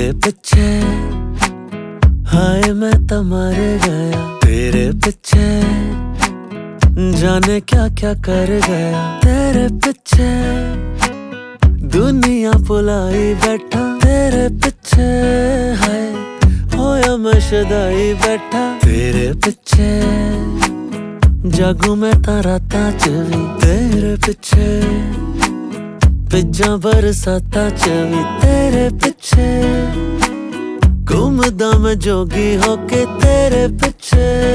पीछे हाय मैं तो मर गया, तेरे पीछे जाने क्या क्या कर गया। तेरे पीछे दुनिया भुलाई बैठा, तेरे पीछे हाय होया मैं शदाई बैठा। तेरे पीछे जागू मैं तारा ताज भी, तेरे पीछे पिज्जा बरसाता च भी। तेरे पीछे घूमदा मैं जोगी होके, तेरे पीछे।